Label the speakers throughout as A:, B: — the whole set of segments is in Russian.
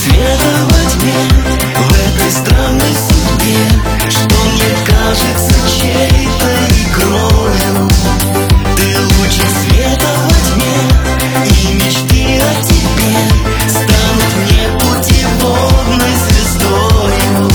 A: света во тьме, в этой странной судьбе, что мне кажется чьей-то игрою. Ты лучи света во тьме, и мечты о тебе станут мне путеводной звездою.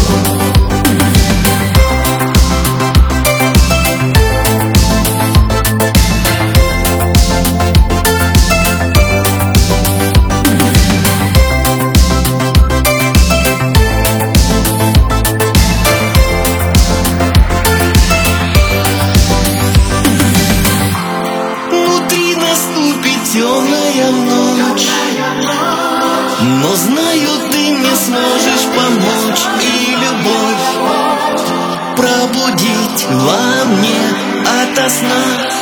A: Темная ночь, но знаю, ты мне сможешь помочь и любовь пробудить во мне ото сна.